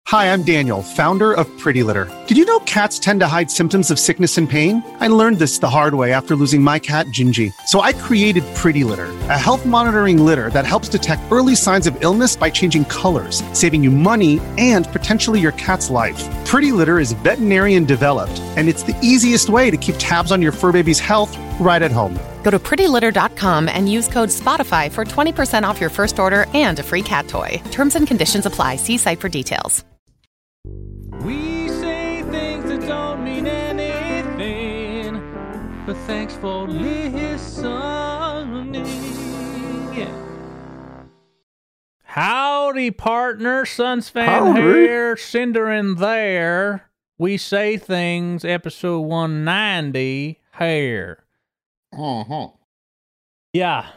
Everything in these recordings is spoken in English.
Hi, I'm Daniel, founder of Pretty Litter. Did you know cats tend to hide symptoms of sickness and pain? I learned this the hard way after losing my cat, Gingy. So I created Pretty Litter, a health monitoring litter that helps detect early signs of illness by changing colors, saving you money and potentially your cat's life. Pretty Litter is veterinarian developed, and it's the easiest way to keep tabs on your fur baby's health right at home. Go to prettylitter.com and use code SPOTIFY for 20% off your first order and a free cat toy. Terms and conditions apply. See site for details. We say things that don't mean anything, but thanks for listening. Yeah. Howdy, partner. Suns fan here, Cinder in there. We say things, episode 190 here. Yeah.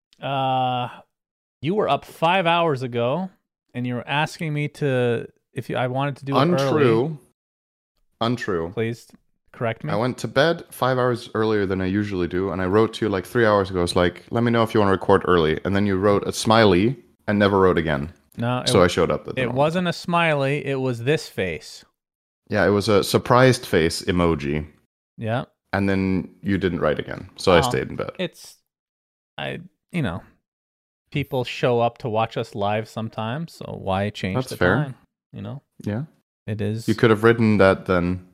You were up 5 hours ago, and you were asking me to... I wanted to do it early. Untrue. Please correct me. I went to bed 5 hours earlier than I usually do, and I wrote to you like 3 hours ago. It's like, let me know if you want to record early. And then you wrote a smiley and never wrote again. No, so I showed up. It wasn't a smiley. It was this face. Yeah, it was a surprised face emoji. Yeah. And then you didn't write again, so I stayed in bed. People show up to watch us live sometimes, so why change That's the fair. time? Yeah. It is. You could have written that then.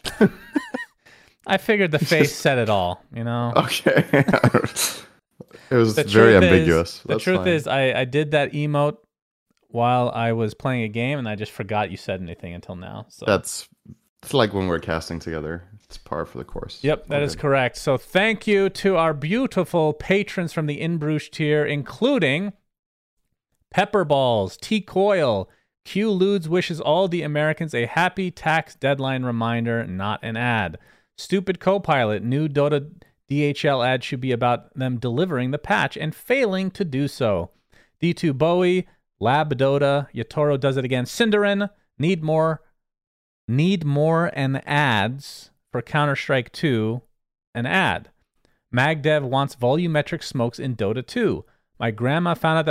I figured the face said it all, Okay. It was very ambiguous. The truth is, I did that emote while I was playing a game, and I just forgot you said anything until now. So it's like when we're casting together. It's par for the course. Yep, that is correct. So thank you to our beautiful patrons from the In Bruges tier, including Pepperballs, T Coil, Q Ludes wishes all the Americans a happy tax deadline reminder, not an ad. Stupid Copilot, new Dota DHL ad should be about them delivering the patch and failing to do so. D2 Bowie, Lab Dota, Yatoro does it again. Cinderin, need more and ads for Counter-Strike 2, an ad. MagDev wants volumetric smokes in Dota 2. My grandma found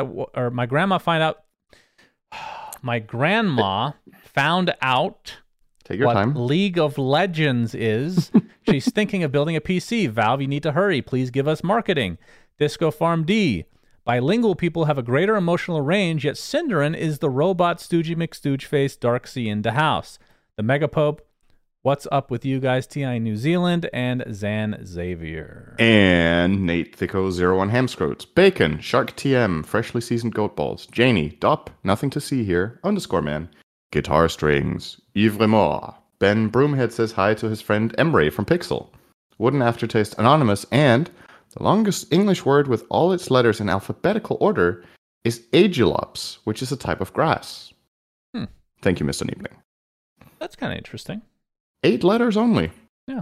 out Take your what time. League of Legends is. She's thinking of building a PC. Valve, you need to hurry. Please give us marketing. Disco Farm D. Bilingual people have a greater emotional range, yet Cinderin is the robot Stoogey McStoogeface Darksea in the house. The Megapope. What's up with you guys? TI New Zealand and Zan Xavier. And Nate Thicko 01 Hamscroats. Bacon, Shark TM, freshly seasoned goat balls. Janie, Dop, nothing to see here, _man. Guitar strings, Yves Remor. Ben Broomhead says hi to his friend Emre from Pixel. Wooden Aftertaste Anonymous, and the longest English word with all its letters in alphabetical order is Aegilops, which is a type of grass. Thank you, Mr. Niebling. That's kind of interesting. 8 letters only. Yeah.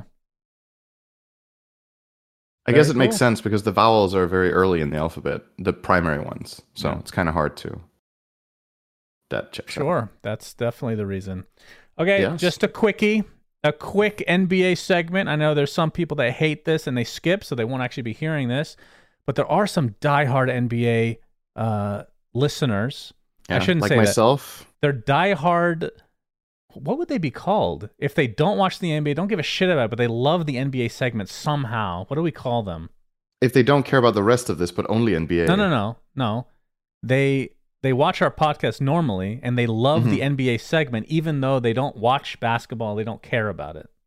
I guess it makes sense because the vowels are very early in the alphabet, the primary ones. So it's kind of hard to... That checks Sure. out. That's definitely the reason. Okay, Yes. just a quick NBA segment. I know there's some people that hate this and they skip, so they won't actually be hearing this. But there are some diehard NBA listeners. Yeah, I shouldn't like say myself. They're diehard... What would they be called if they don't watch the NBA, don't give a shit about it, but they love the NBA segment somehow? What do we call them? If they don't care about the rest of this, but only NBA. No. They watch our podcast normally, and they love the NBA segment, even though they don't watch basketball. They don't care about it.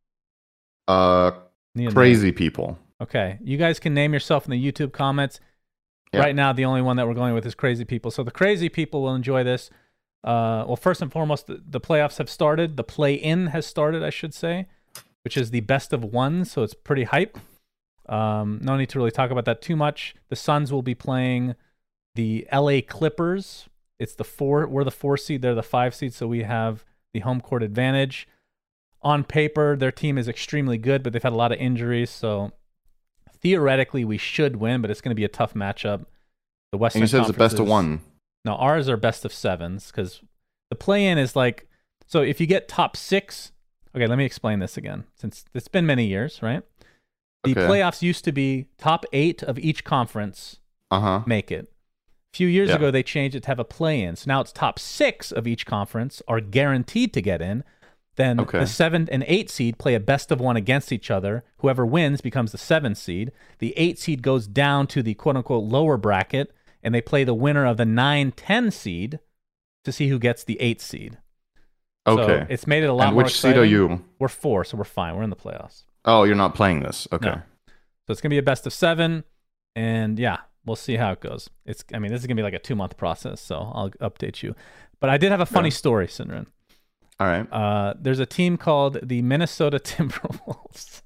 Crazy people. Okay, you guys can name yourself in the YouTube comments. Yeah. Right now, the only one that we're going with is Crazy People. So the Crazy People will enjoy this. Well, first and foremost, the playoffs have started. The play-in has started, I should say, which is the best of one, so it's pretty hype. No need to really talk about that too much. The Suns will be playing the LA Clippers. We're the 4 seed, they're the 5 seed, so we have the home court advantage. On paper, their team is extremely good, but they've had a lot of injuries, so theoretically we should win, but it's going to be a tough matchup. The Western And you said it's the best of one. No, ours are best of 7s because the play-in is like, so if you get top 6, okay, let me explain this again, since it's been many years, right? The playoffs used to be top 8 of each conference make it. A few years ago, they changed it to have a play-in. So now it's top 6 of each conference are guaranteed to get in. Then the 7 and 8 seed play a best of 1 against each other. Whoever wins becomes the 7 seed. The 8 seed goes down to the quote-unquote lower bracket, and they play the winner of the 9-10 seed to see who gets the 8 seed. Okay. So it's made it a lot more exciting. Which seed are you? We're 4, so we're fine. We're in the playoffs. Oh, you're not playing this. Okay. No. So it's going to be a best of 7, and yeah, we'll see how it goes. This is going to be like a 2-month process, so I'll update you. But I did have a funny story, Sinrin. All right. There's a team called the Minnesota Timberwolves.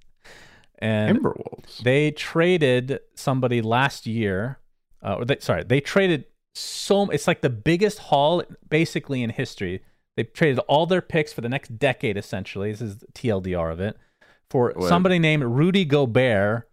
And they traded somebody last year. They traded it's like the biggest haul basically in history. They traded all their picks for the next decade, essentially. This is the TLDR of it. For somebody named Rudy Gobert,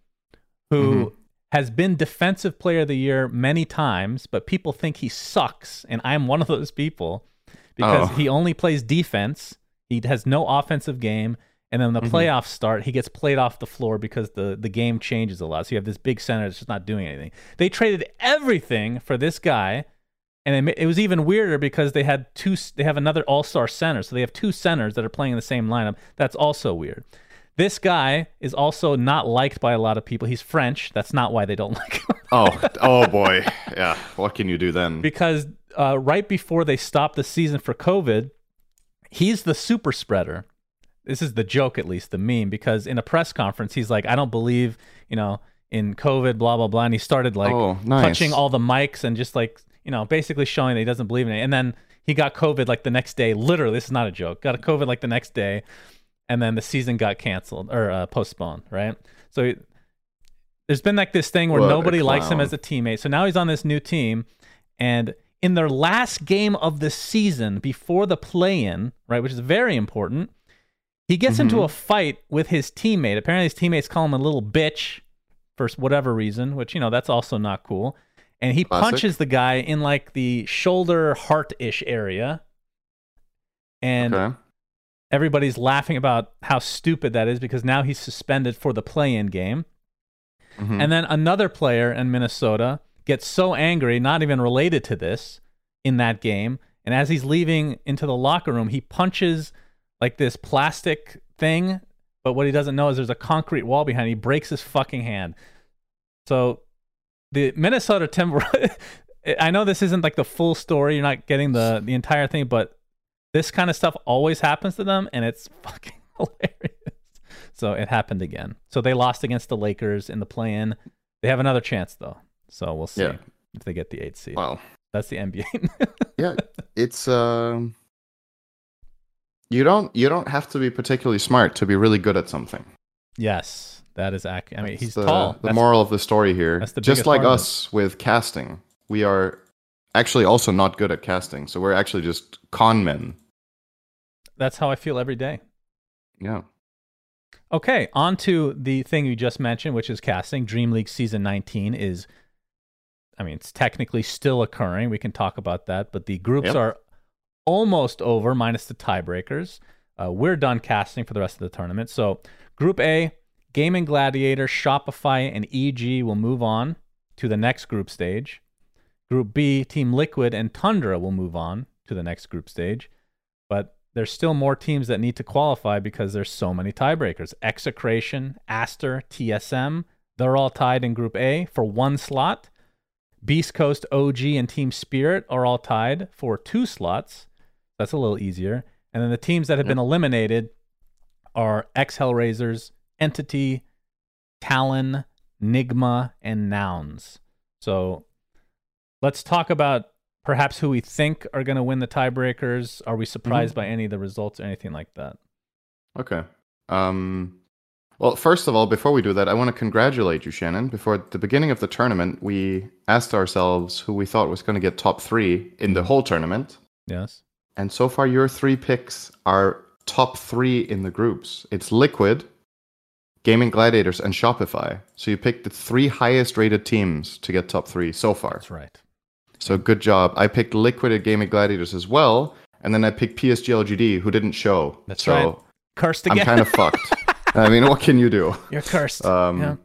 who has been Defensive Player of the Year many times, but people think he sucks, and I'm one of those people because he only plays defense. He has no offensive game, and then when the playoffs start, he gets played off the floor because the game changes a lot. So you have this big center that's just not doing anything. They traded everything for this guy, and it was even weirder because they have another all-star center, so they have 2 centers that are playing in the same lineup. That's also weird. This guy is also not liked by a lot of people. He's French. That's not why they don't like him. oh boy. Yeah. What can you do then? Because right before they stopped the season for COVID, he's the super spreader. This is the joke, at least, the meme, because in a press conference, he's like, I don't believe, in COVID, blah, blah, blah. And he started touching all the mics and just basically showing that he doesn't believe in it. And then he got COVID like the next day. Literally, this is not a joke. Got a COVID like the next day. And then the season got canceled or postponed, right? So there's been like this thing where nobody likes him as a teammate. So now he's on this new team. And in their last game of the season before the play-in, right, which is very important, he gets into a fight with his teammate. Apparently his teammates call him a little bitch for whatever reason, which, that's also not cool. And he punches the guy in like the shoulder heart-ish area. And everybody's laughing about how stupid that is because now he's suspended for the play-in game. And then another player in Minnesota gets so angry, not even related to this, in that game. And as he's leaving into the locker room, he punches like this plastic thing, but what he doesn't know is there's a concrete wall behind it. He breaks his fucking hand. So the Minnesota Timberwolves, I know this isn't like the full story. You're not getting the entire thing, but this kind of stuff always happens to them, and it's fucking hilarious. So it happened again. So they lost against the Lakers in the play-in. They have another chance, though. So we'll see if they get the 8th seed. Wow. That's the NBA. Yeah, it's you don't have to be particularly smart to be really good at something. Yes, that is accurate. I mean, he's tall. The moral of the story here, just like us with casting, we are actually also not good at casting. So we're actually just con men. That's how I feel every day. Yeah. Okay, on to the thing you just mentioned, which is casting. Dream League Season 19 is, it's technically still occurring. We can talk about that, but the groups are almost over, minus the tiebreakers. We're done casting for the rest of the tournament. So Group A, Gaming Gladiator, Shopify, and EG will move on to the next group stage. Group B, Team Liquid and Tundra will move on to the next group stage. But there's still more teams that need to qualify because there's so many tiebreakers. Execration, Aster, TSM, they're all tied in Group A for 1 slot. Beast Coast, OG, and Team Spirit are all tied for 2 slots. That's a little easier. And then the teams that have been eliminated are Hellraisers, Entity, Talon, Nigma, and Nouns. So let's talk about perhaps who we think are going to win the tiebreakers. Are we surprised by any of the results or anything like that? Okay. Well, first of all, before we do that, I want to congratulate you, Shannon. Before the beginning of the tournament, we asked ourselves who we thought was going to get top 3 in the whole tournament. Yes. And so far, your 3 picks are top 3 in the groups. It's Liquid, Gaming Gladiators, and Shopify. So you picked the 3 highest rated teams to get top 3 so far. That's right. So good job. I picked Liquid and Gaming Gladiators as well. And then I picked PSG LGD, who didn't show. That's right. Cursed again. I'm kind of fucked. What can you do? You're cursed.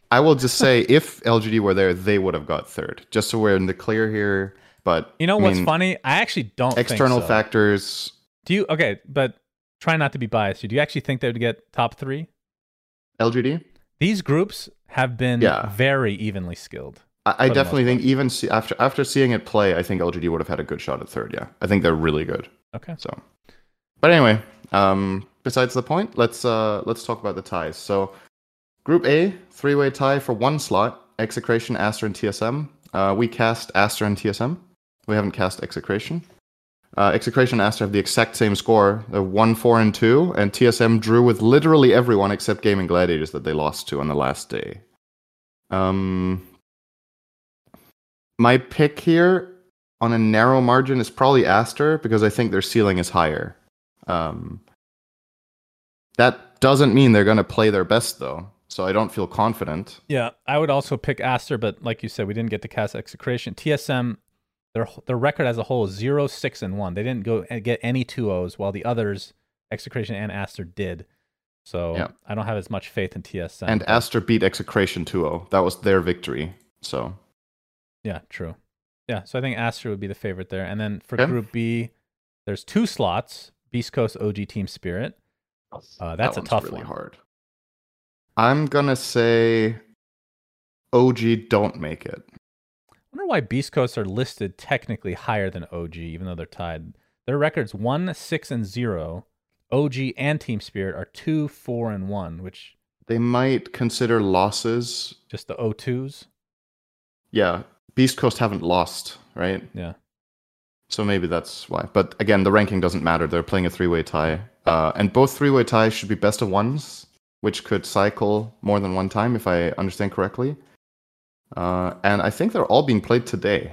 I will just say, if LGD were there, they would have got third. Just so we're in the clear here. But you know what's funny? I actually don't external think so. factors. Do you? Okay, but try not to be biased. Do you actually think they would get top 3? LGD? These groups have been very evenly skilled. I definitely think even after seeing it play, I think LGD would have had a good shot at third. Yeah, I think they're really good. Okay. So, but anyway, besides the point, let's talk about the ties. So, Group A, 3-way tie for 1 slot: Execration, Aster, and TSM. We cast Aster and TSM. We haven't cast Execration. Execration and Aster have the exact same score, 1, 4, and 2, and TSM drew with literally everyone except Gaming Gladiators that they lost to on the last day. My pick here on a narrow margin is probably Aster, because I think their ceiling is higher. That doesn't mean they're going to play their best, though, so I don't feel confident. Yeah, I would also pick Aster, but like you said, we didn't get to cast Execration. TSM, their record as a whole is 0, 6, and 1. They didn't go and get any 2-0s, while the others, Execration and Aster, did. So I don't have as much faith in TSM. And Aster beat Execration 2-0. That was their victory. So yeah, true. Yeah, so I think Aster would be the favorite there. And then for Group B, there's 2 slots: Beast Coast, OG, Team Spirit. That's a tough really one. Hard. I'm gonna say OG don't make it. I wonder why Beast Coast are listed technically higher than OG, even though they're tied. Their records 1, 6, and 0. OG and Team Spirit are 2, 4, and 1, which they might consider losses. Just the O2s. Yeah, Beast Coast haven't lost, right? Yeah. So maybe that's why. But again, the ranking doesn't matter. They're playing a 3-way tie. And both 3-way ties should be best of 1s, which could cycle more than 1 time, if I understand correctly. And I think they're all being played today.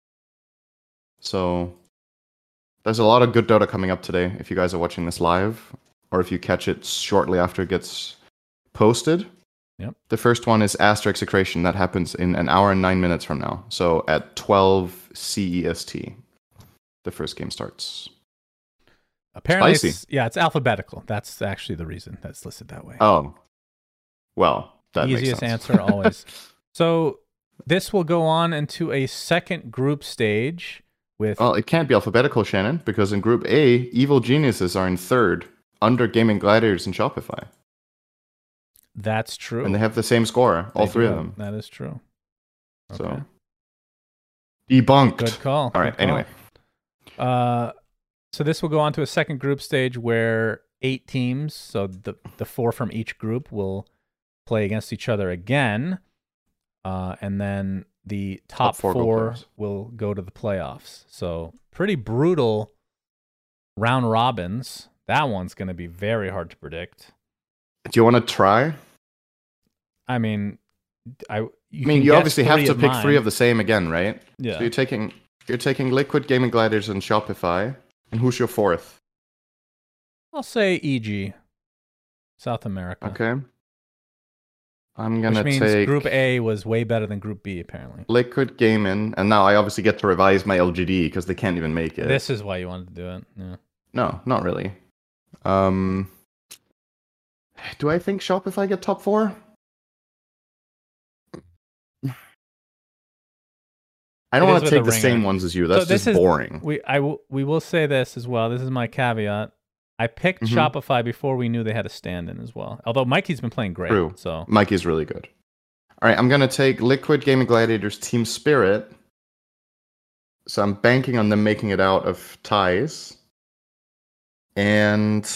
So there's a lot of good Dota coming up today, if you guys are watching this live, or if you catch it shortly after it gets posted. Yep. The first one is Aster Execration. That happens in 1 hour and 9 minutes from now. So at 12 CEST, the first game starts. Apparently, Spicy. It's alphabetical. That's actually the reason that's listed that way. Oh, well, that easiest makes sense. answer always. So this will go on into a second group stage with. Well, it can't be alphabetical, Shannon, because in Group A, Evil Geniuses are in third, under Gaming Gladiators and Shopify. That's true. And they have the same score, all 3 of them. That is true. Okay. So debunked. Good call. All right. Anyway. So this will go on to a second group stage where 8 teams, so the 4 from each group, will play against each other again, and then the top 4 will go to the playoffs. So pretty brutal round robins. That one's going to be very hard to predict. Do you want to try? I mean, you obviously have to pick 3 of the same again, right? Yeah. So you're taking Liquid, Gaming Gladiators, and Shopify. And who's your 4th? I'll say EG, South America. Okay. I'm gonna Which means take Group A was way better than Group B, apparently. Liquid Gaming, and now I obviously get to revise my LGD because they can't even make it. This is why you wanted to do it. Yeah. No, not really. Do I think Shopify get top 4? I don't want to take the same ones as you. That's just boring. We will say this as well. This is my caveat. I picked Shopify before we knew they had a stand-in as well. Although Mikey's been playing great. True. So Mikey's really good. All right, I'm going to take Liquid, Gaming Gladiators, Team Spirit. So I'm banking on them making it out of ties. And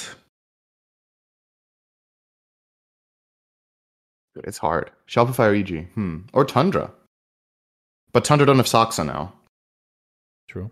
it's hard. Shopify or EG? Or Tundra. But Tundra don't have Saksa now. True.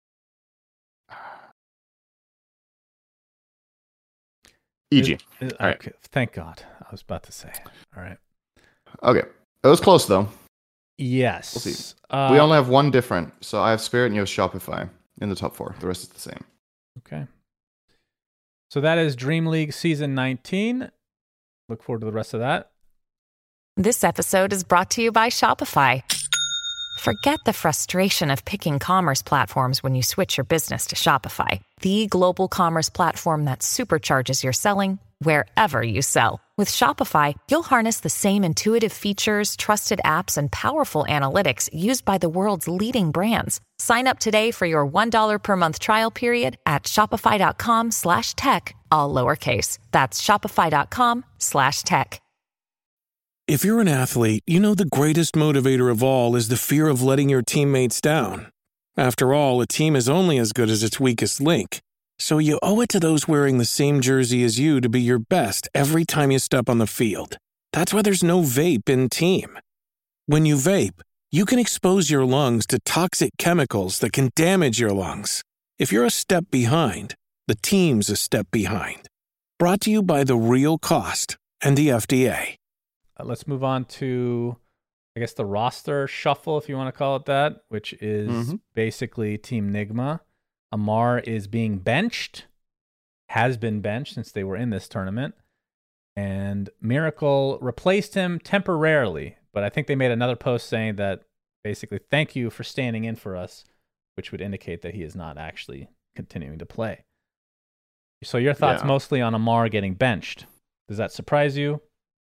EG. All right. Okay. Thank God. I was about to say. All right. Okay. It was close, though. Yes. We'll see. We only have 1 different. So I have Spirit and you have Shopify in the top 4. The rest is the same. Okay. So that is Dream League Season 19. Look forward to the rest of that. This episode is brought to you by Shopify. Forget the frustration of picking commerce platforms when you switch your business to Shopify, the global commerce platform that supercharges your selling wherever you sell. With Shopify, you'll harness the same intuitive features, trusted apps, and powerful analytics used by the world's leading brands. Sign up today for your $1 per month trial period at shopify.com/tech, all lowercase. That's shopify.com/tech. If you're an athlete, you know the greatest motivator of all is the fear of letting your teammates down. After all, a team is only as good as its weakest link. So you owe it to those wearing the same jersey as you to be your best every time you step on the field. That's why there's no vape in team. When you vape, you can expose your lungs to toxic chemicals that can damage your lungs. If you're a step behind, the team's a step behind. Brought to you by The Real Cost and the FDA. Let's move on to, I guess, the roster shuffle, if you want to call it that, which is basically Team Nigma. Amar is being benched, has been benched since they were in this tournament, and Miracle replaced him temporarily, but I think they made another post saying that basically, thank you for standing in for us, which would indicate that he is not actually continuing to play. So your thoughts mostly on Amar getting benched. Does that surprise you?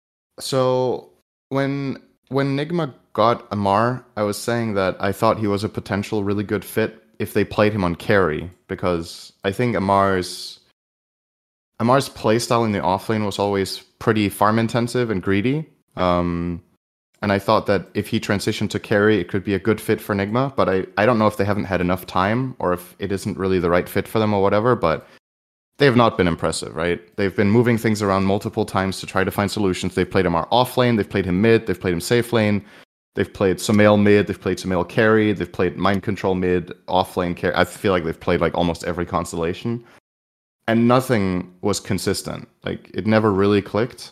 So when Nigma got Amar, I was saying that I thought he was a potential really good fit if they played him on carry, because I think Amar's playstyle in the offlane was always pretty farm intensive and greedy. And I thought that if he transitioned to carry, it could be a good fit for Nigma, but I don't know if they haven't had enough time or if it isn't really the right fit for them or whatever, but they have not been impressive, right? They've been moving things around multiple times to try to find solutions. They've played Amar offlane, they've played him mid, they've played him safe lane, they've played Sumail mid, they've played Sumail carry, they've played Mind Control mid, offlane carry. I feel like they've played like almost every constellation. And nothing was consistent. Like, it never really clicked.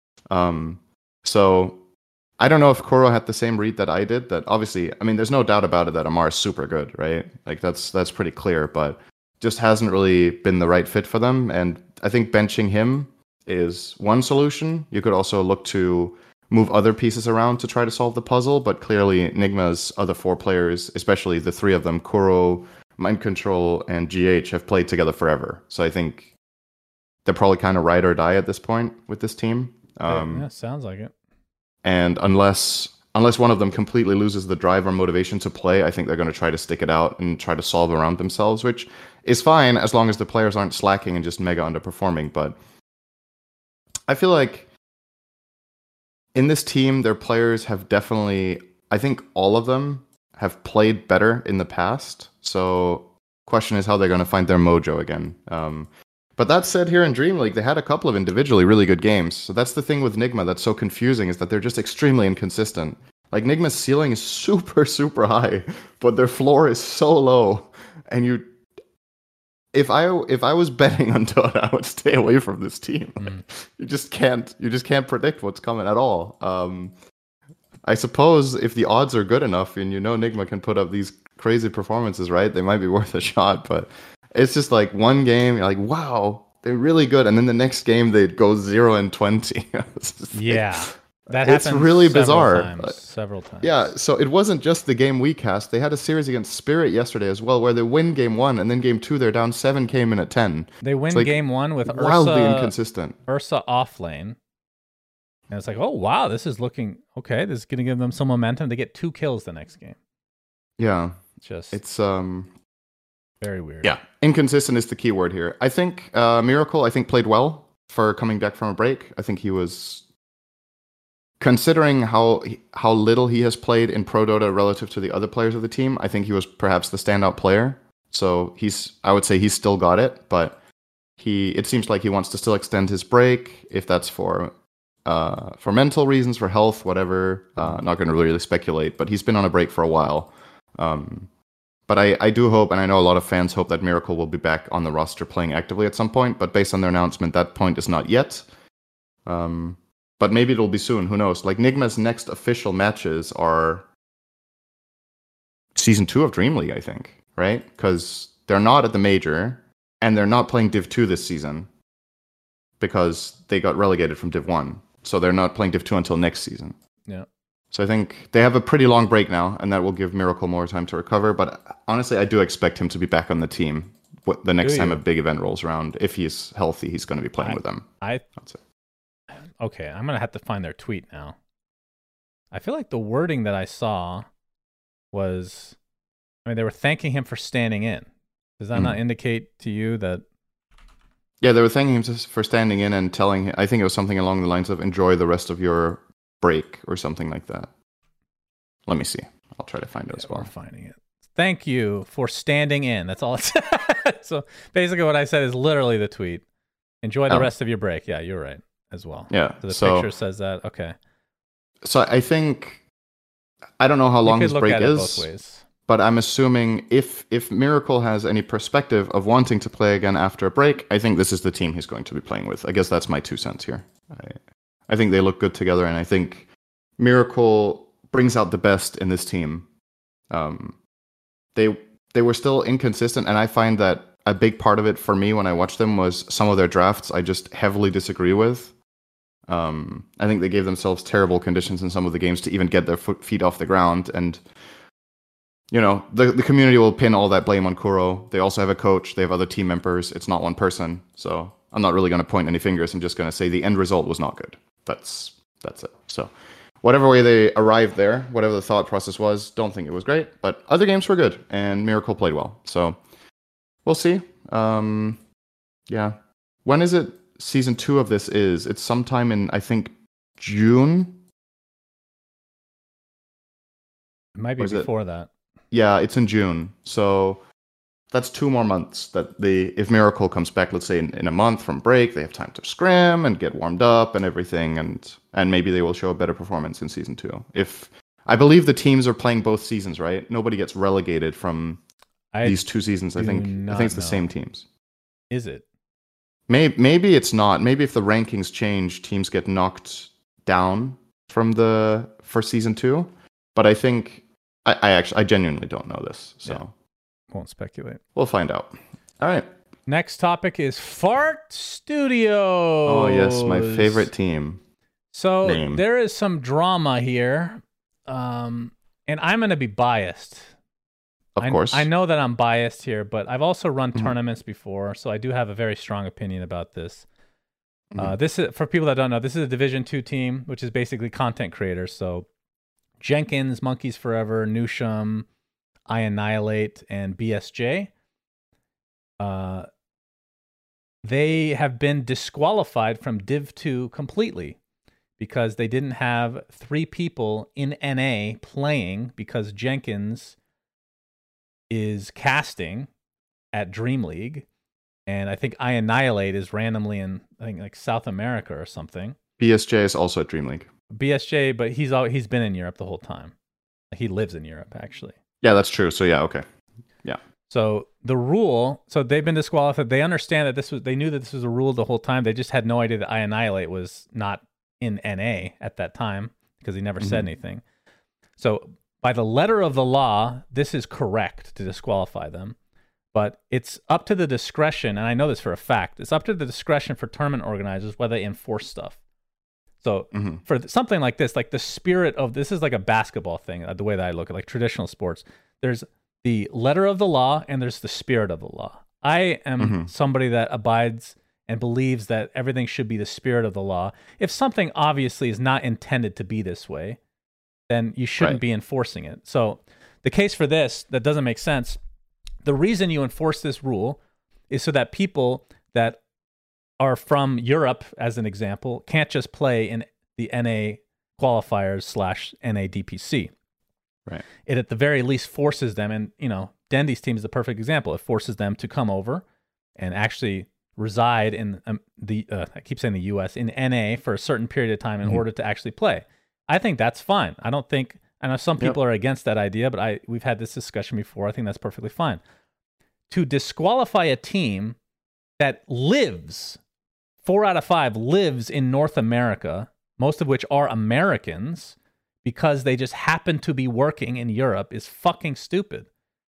So I don't know if Kuro had the same read that I did. That obviously, I mean, there's no doubt about it that Amar is super good, right? Like, that's pretty clear, but just hasn't really been the right fit for them. And I think benching him is one solution. You could also look to move other pieces around to try to solve the puzzle, but clearly Nigma's other four players, especially the three of them, Kuro, Mind Control, and GH, have played together forever. So I think they're probably kind of ride or die at this point with this team. Yeah, sounds like it. And unless one of them completely loses the drive or motivation to play, I think they're going to try to stick it out and try to solve around themselves, which is fine as long as the players aren't slacking and just mega underperforming. But I feel like in this team, their players have definitely, I think all of them have played better in the past. So question is how they're going to find their mojo again. But that said, here in Dream League, they had a couple of individually really good games. So that's the thing with Nigma that's so confusing, is that they're just extremely inconsistent. Like, Nigma's ceiling is super, super high, but their floor is so low. And if I was betting on Dota, I would stay away from this team. You just can't predict what's coming at all. I suppose if the odds are good enough and Nigma can put up these crazy performances, right, they might be worth a shot, but it's just like one game, you're like, wow, they're really good, and then the next game they'd go 0-20. Yeah. That happens. It's really bizarre. Several times. Yeah, so it wasn't just the game we cast. They had a series against Spirit yesterday as well, where they win game 1, and then game 2 they're down 7k minute 10. They win game 1 with wildly inconsistent. Ursa off lane. And it's like, oh wow, this is looking okay. This is going to give them some momentum. They get 2 kills the next game. Yeah, it's very weird. Yeah, inconsistent is the key word here. I think Miracle, played well for coming back from a break. I think he was, considering how little he has played in Pro Dota relative to the other players of the team, I think he was perhaps the standout player. So I would say he's still got it, but it seems like he wants to still extend his break, if that's for mental reasons, for health, whatever. Not going to really speculate, but he's been on a break for a while. But I do hope, and I know a lot of fans hope, that Miracle will be back on the roster playing actively at some point, but based on their announcement, that point is not yet. But maybe it'll be soon, who knows? Like, Nigma's next official matches are Season 2 of Dream League, I think, right? Because they're not at the Major, and they're not playing Div 2 this season, because they got relegated from Div 1. So they're not playing Div 2 until next season. Yeah. So I think they have a pretty long break now, and that will give Miracle more time to recover. But honestly, I do expect him to be back on the team the next Do time you? a big event rolls around, if he's healthy, he's going to be playing with them. That's it. Okay, I'm gonna have to find their tweet now. I feel like the wording that I saw was, I mean, they were thanking him for standing in. Does that not indicate to you that? Yeah, they were thanking him for standing in and telling him, I think it was something along the lines of enjoy the rest of your break or something like that. Let me see. I'll try to find it as well. We're finding it. Thank you for standing in. That's all it said. So basically what I said is literally the tweet. Enjoy the rest of your break. Yeah, you're right as well. Yeah. So the picture says that. Okay. So I think, I don't know how long this break is, both ways. but I'm assuming if Miracle has any perspective of wanting to play again after a break, I think this is the team he's going to be playing with. I guess that's my 2 cents here. I think they look good together, and I think Miracle brings out the best in this team. They were still inconsistent, and I find that a big part of it for me when I watched them was some of their drafts I just heavily disagree with. I think they gave themselves terrible conditions in some of the games to even get their feet off the ground, and you know, the community will pin all that blame on Kuro. They also have a coach, they have other team members, it's not one person, so I'm not really going to point any fingers. I'm just going to say the end result was not good. That's it. So whatever way they arrived there, whatever the thought process was, don't think it was great, but other games were good, and Miracle played well. So we'll see. Yeah. When is it season 2 of this is? It's sometime in, I think, June? It might be before that. Yeah, it's in June. So that's 2 more months that if Miracle comes back, let's say in a month from break, they have time to scrim and get warmed up and everything, and maybe they will show a better performance in season 2. If I believe the teams are playing both seasons, right? Nobody gets relegated from these 2 seasons. I think it's the same teams. Is it? Maybe it's not. Maybe if the rankings change, teams get knocked down for season 2. But I think I genuinely don't know this, so won't speculate. We'll find out. All right. Next topic is Fart Studios. Oh yes, my favorite team. So there is some drama here, and I'm going to be biased. Of course. I know that I'm biased here, but I've also run tournaments before, so I do have a very strong opinion about this. This is, for people that don't know, this is a Division 2 team, which is basically content creators. So Jenkins, Monkeys Forever, Newsham, I Annihilate, and BSJ. They have been disqualified from Div 2 completely because they didn't have 3 people in NA playing because Jenkins is casting at Dream League, and I think I Annihilate is randomly in, I think, like South America or something. BSJ is also at Dream League. BSJ, but he's been in Europe the whole time. He lives in Europe, actually. Yeah, that's true. So yeah, okay. Yeah. So the rule, so they've been disqualified. They understand that they knew that this was a rule the whole time. They just had no idea that I Annihilate was not in NA at that time because he never said anything. So by the letter of the law, this is correct to disqualify them. But it's up to the discretion, and I know this for a fact, it's up to the discretion for tournament organizers whether they enforce stuff. So for something like this, like the spirit of this is like a basketball thing, the way that I look at like traditional sports. There's the letter of the law and there's the spirit of the law. I am somebody that abides and believes that everything should be the spirit of the law. If something obviously is not intended to be this way, then you shouldn't be enforcing it. So the case for this, that doesn't make sense. The reason you enforce this rule is so that people that are from Europe, as an example, can't just play in the NA qualifiers / NA DPC. Right. It at the very least forces them, and you know, Dendy's team is the perfect example. It forces them to come over and actually reside in I keep saying the US, in NA for a certain period of time in order to actually play. I think that's fine. I know some people are against that idea, but we've had this discussion before. I think that's perfectly fine. To disqualify a team that lives 4 out of 5 lives in North America, most of which are Americans, because they just happen to be working in Europe is fucking stupid.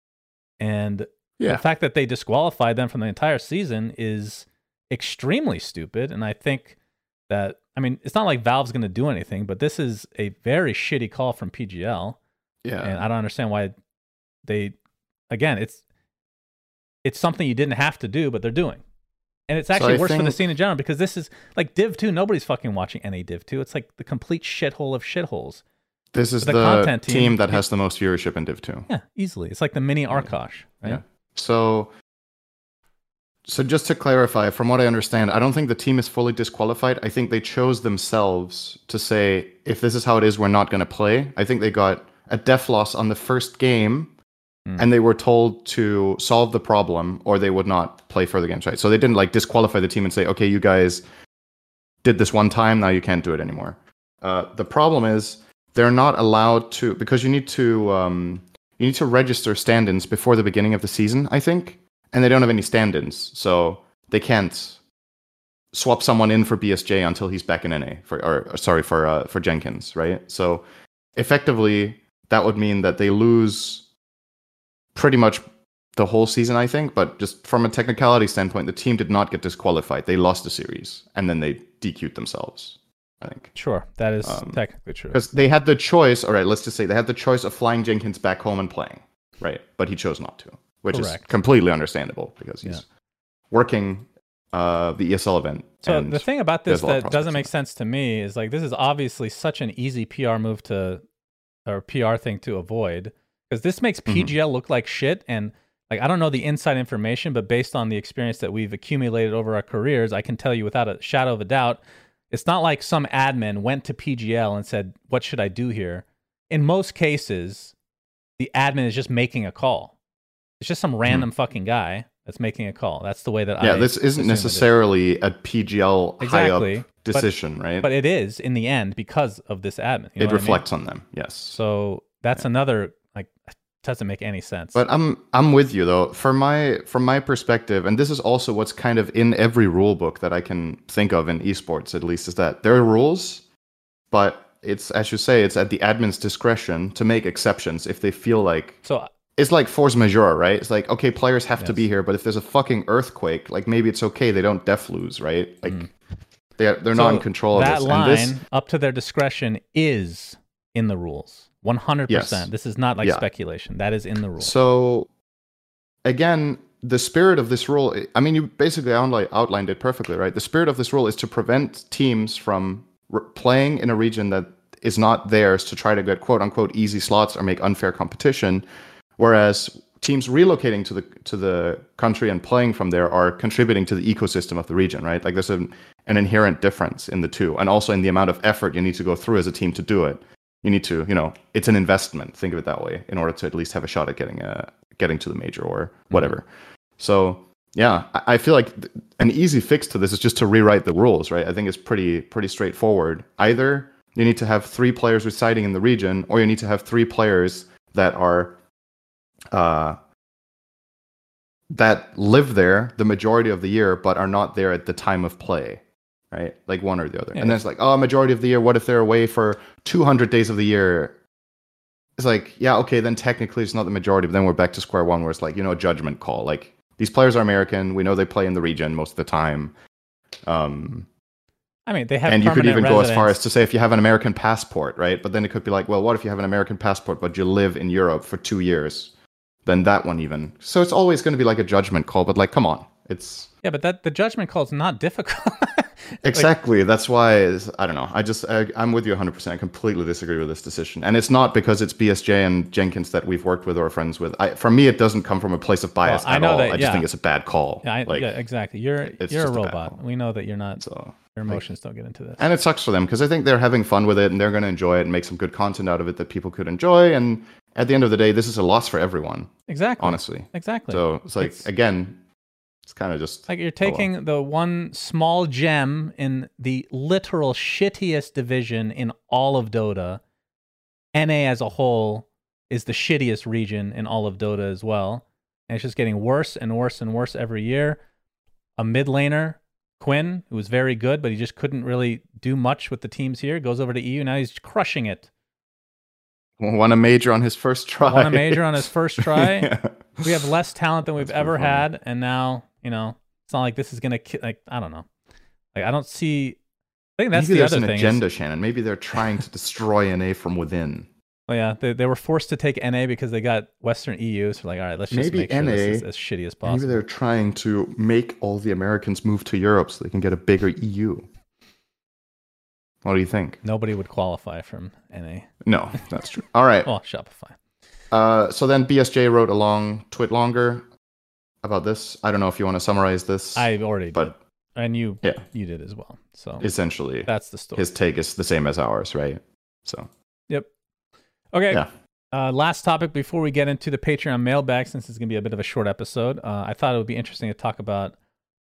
And the fact that they disqualified them from the entire season is extremely stupid. And I think that, I mean, it's not like Valve's going to do anything, but this is a very shitty call from PGL. Yeah. And I don't understand why again, it's something you didn't have to do, but they're doing. And it's actually worse for the scene in general, because this is like Div 2. Nobody's fucking watching NA Div 2. It's like the complete shithole of shitholes. This is the content team that has the most viewership in Div 2. Yeah, easily. It's like the mini Arkosh, right? Yeah. So just to clarify, from what I understand, I don't think the team is fully disqualified. I think they chose themselves to say, if this is how it is, we're not going to play. I think they got a def loss on the first game, and they were told to solve the problem or they would not play further games, right? So they didn't like disqualify the team and say, okay, you guys did this one time, now you can't do it anymore. The problem is they're not allowed to, because you need to register stand-ins before the beginning of the season, I think, and they don't have any stand-ins, so they can't swap someone in for BSJ until he's back in NA for Jenkins, right? So effectively, that would mean that they lose pretty much the whole season, I think. But just from a technicality standpoint, the team did not get disqualified. They lost the series, and then they DQ'd themselves, I think. Sure, that is technically true. Because they had the choice, all right, let's just say they had the choice of flying Jenkins back home and playing, right? But he chose not to, which is completely understandable because he's working the ESL event. So the thing about this that doesn't make sense to me is like, this is obviously such an easy PR move or PR thing to avoid, because this makes PGL look like shit. And like, I don't know the inside information, but based on the experience that we've accumulated over our careers, I can tell you without a shadow of a doubt, it's not like some admin went to PGL and said, what should I do here? In most cases, the admin is just making a call. It's just some random fucking guy that's making a call. That's the way that this isn't necessarily a PGL high-up decision, right? But it is in the end because of this admin. You know it reflects on them, yes. So that's another, like, doesn't make any sense. But I'm with you though. From my perspective, and this is also what's kind of in every rule book that I can think of in esports, at least, is that there are rules, but it's, as you say, it's at the admin's discretion to make exceptions if they feel like. So it's like force majeure, right? It's like, okay, players have to be here, but if there's a fucking earthquake, like maybe it's okay. They don't def lose, right? Like they're not in control of this. That line, up to their discretion, is in the rules. 100%. Yes. This is not like speculation. That is in the rules. So again, the spirit of this rule, I mean, you basically outlined it perfectly, right? The spirit of this rule is to prevent teams from playing in a region that is not theirs to try to get quote unquote easy slots or make unfair competition. Whereas teams relocating to the country and playing from there are contributing to the ecosystem of the region, right? Like there's an inherent difference in the two, and also in the amount of effort you need to go through as a team to do it. You need to, it's an investment. Think of it that way in order to at least have a shot at getting to the major or whatever. So yeah, I feel like an easy fix to this is just to rewrite the rules, right? I think it's pretty straightforward. Either you need to have 3 players residing in the region, or you need to have 3 players that are that live there the majority of the year but are not there at the time of play, right? Like one or the other. And then it's like, majority of the year, what if they're away for 200 days of the year? It's like, yeah, okay, then technically it's not the majority, but then we're back to square one where it's like, a judgment call. Like, these players are American, we know they play in the region most of the time. I mean, they have, and you could even go as far as to say if you have an American passport, right? But then it could be like, well, what if you have an American passport but you live in Europe for 2 years? Then that one even. So it's always going to be like a judgment call, but like, come on. It's... Yeah, but the judgment call is not difficult. Exactly. That's why, I don't know. I'm with you 100%. I completely disagree with this decision. And it's not because it's BSJ and Jenkins that we've worked with or are friends with. For me, it doesn't come from a place of bias at all. I just think it's a bad call. Yeah, exactly. You're a robot. We know that you're not. So, your emotions don't get into this. And it sucks for them because I think they're having fun with it and they're going to enjoy it and make some good content out of it that people could enjoy. And at the end of the day, this is a loss for everyone. Exactly. Honestly. Exactly. So it's like, again, it's kind of just... Like you're taking the one small gem in the literal shittiest division in all of Dota. NA as a whole is the shittiest region in all of Dota as well. And it's just getting worse and worse and worse every year. A mid laner, Quinn, who was very good, but he just couldn't really do much with the teams here, goes over to EU. Now he's crushing it. Won a major on his first try. Yeah. We have less talent than we've ever had, and now, it's not like this is going to, I don't know. Like, I don't see... I think that's Maybe the other thing. Maybe thing. There's an agenda, Shannon. Maybe they're trying to destroy NA from within. Well, yeah, they were forced to take NA because they got Western EU. So like, all right, let's just Maybe make sure this is NA as shitty as Maybe possible. they're trying to make all the Americans move to Europe so they can get a bigger EU. What do you think? Nobody would qualify from NA. No, that's true. All right. Oh, Shopify. So then BSJ wrote a long tweet longer about this. I don't know if you want to summarize this. I already did. And you Yeah. did as well. So Essentially, that's the story. his take is the same as ours, right? So, Yep. Okay. yeah. Last topic before we get into the Patreon mailbag, since it's going to be a bit of a short episode. I thought it would be interesting to talk about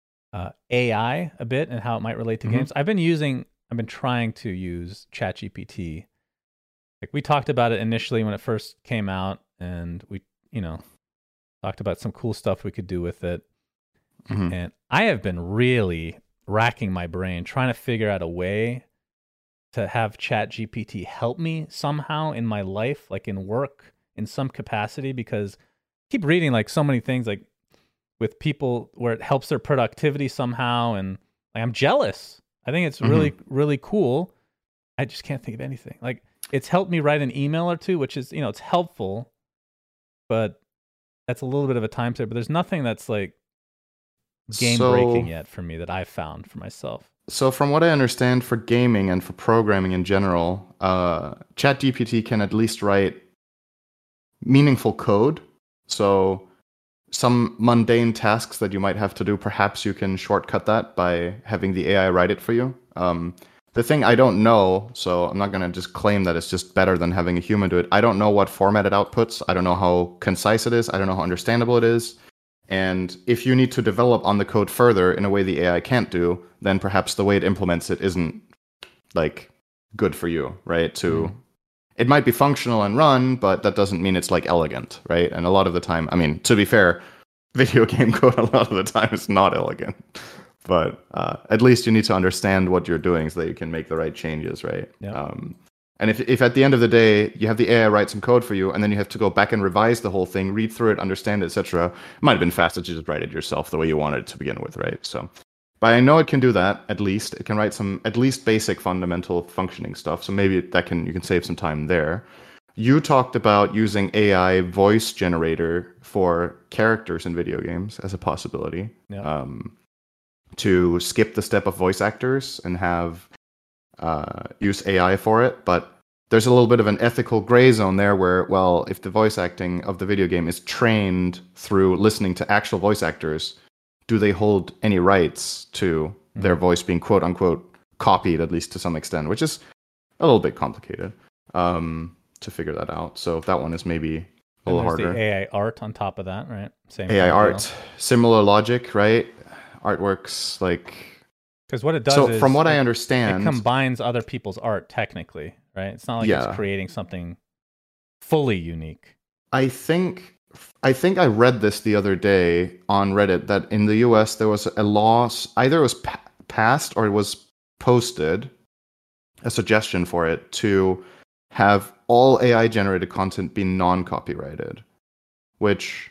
AI a bit and how it might relate to games. I've been trying to use ChatGPT. Like we talked about it initially when it first came out, and we, talked about some cool stuff we could do with it. And I have been really racking my brain trying to figure out a way to have ChatGPT help me somehow in my life, like in work, in some capacity, because I keep reading like so many things like with people where it helps their productivity somehow, and like, I'm jealous. I think it's really, really cool. I just can't think of anything. Like it's helped me write an email or two, which is, it's helpful, but that's a little bit of a time saver. But there's nothing that's like game breaking yet for me that I've found for myself. So from what I understand, for gaming and for programming in general, ChatGPT can at least write meaningful code. So some mundane tasks that you might have to do, perhaps you can shortcut that by having the AI write it for you. The thing I don't know, so I'm not going to just claim that it's just better than having a human do it. I don't know what format it outputs. I don't know how concise it is. I don't know how understandable it is. And if you need to develop on the code further in a way the AI can't do, then perhaps the way it implements it isn't like good for you, right? It might be functional and run, but that doesn't mean it's like elegant, right? And a lot of the time, I mean, to be fair, video game code a lot of the time is not elegant. But at least you need to understand what you're doing so that you can make the right changes, right? Yeah. And if at the end of the day you have the AI write some code for you, and then you have to go back and revise the whole thing, read through it, understand it, etc., it might have been faster to just write it yourself the way you wanted it to begin with, right? So, but I know it can do that. At least it can write some at least basic fundamental functioning stuff. So maybe you can save some time there. You talked about using AI voice generator for characters in video games as a possibility. Yeah. To skip the step of voice actors and have use AI for it, but there's a little bit of an ethical gray zone there where, well, if the voice acting of the video game is trained through listening to actual voice actors, do they hold any rights to their voice being quote unquote copied, at least to some extent, which is a little bit complicated to figure that out. So that one is maybe a little harder. The AI art on top of that, right? Same AI art, similar logic, right? Artworks like. Because what it does so is, from what I understand, it combines other people's art technically, right? It's not like it's creating something fully unique. I think I read this the other day on Reddit that in the US there was a law, either it was passed or it was posted, a suggestion for it to have all AI generated content be non-copyrighted, which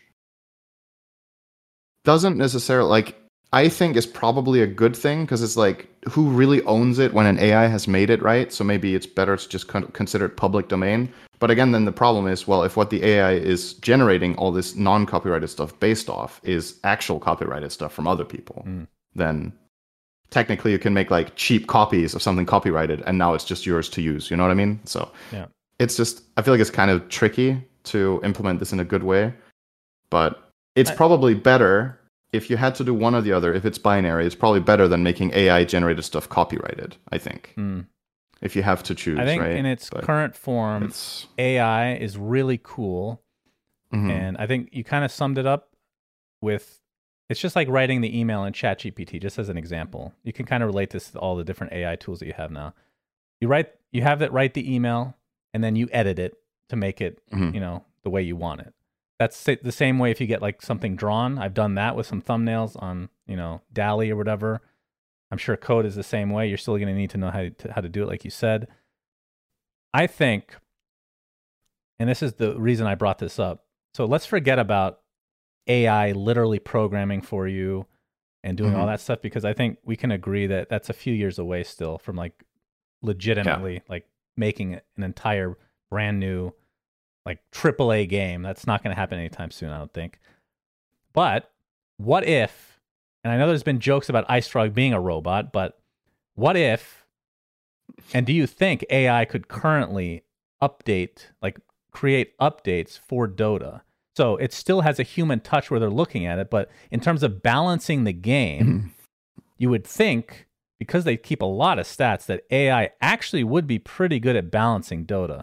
doesn't necessarily like. I think is probably a good thing because it's like, who really owns it when an AI has made it, right? So maybe it's better to just consider it public domain. But again, then the problem is, well, if what the AI is generating all this non-copyrighted stuff based off is actual copyrighted stuff from other people, then technically you can make like cheap copies of something copyrighted and now it's just yours to use. You know what I mean? So it's just, I feel like it's kind of tricky to implement this in a good way. But it's probably better. If you had to do one or the other, if it's binary, it's probably better than making AI-generated stuff copyrighted, I think. If you have to choose, I think right? in its current form, AI is really cool. And I think you kind of summed it up with, it's just like writing the email in ChatGPT, just as an example. You can kind of relate this to all the different AI tools that you have now. You have it write the email, and then you edit it to make it, the way you want it. That's the same way if you get like something drawn. I've done that with some thumbnails on, DALL-E or whatever. I'm sure code is the same way. You're still going to need to know how to do it, like you said. I think, and this is the reason I brought this up. So let's forget about AI literally programming for you and doing all that stuff, because I think we can agree that that's a few years away still from like legitimately like making an entire brand new, like AAA game. That's not going to happen anytime soon, I don't think. But what if, and I know there's been jokes about IceFrog being a robot, but what if, and do you think AI could currently create updates for Dota? So it still has a human touch where they're looking at it, but in terms of balancing the game, you would think, because they keep a lot of stats, that AI actually would be pretty good at balancing Dota.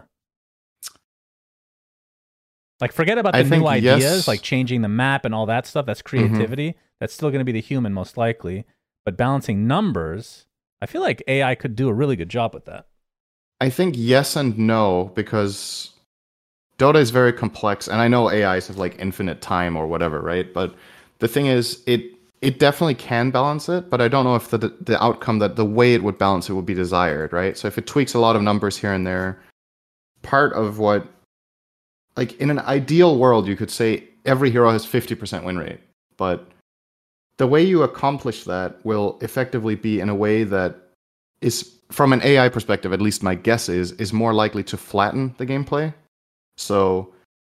Like, forget about the new ideas, like changing the map and all that stuff. That's creativity. That's still going to be the human, most likely. But balancing numbers, I feel like AI could do a really good job with that. I think yes and no, because Dota is very complex, and I know AIs have like infinite time or whatever, right? But the thing is, it definitely can balance it, but I don't know if the outcome, that the way it would balance it would be desired, right? So if it tweaks a lot of numbers here and there, part of what, like in an ideal world, you could say every hero has 50% win rate, but the way you accomplish that will effectively be in a way that is, from an AI perspective, at least my guess is more likely to flatten the gameplay. So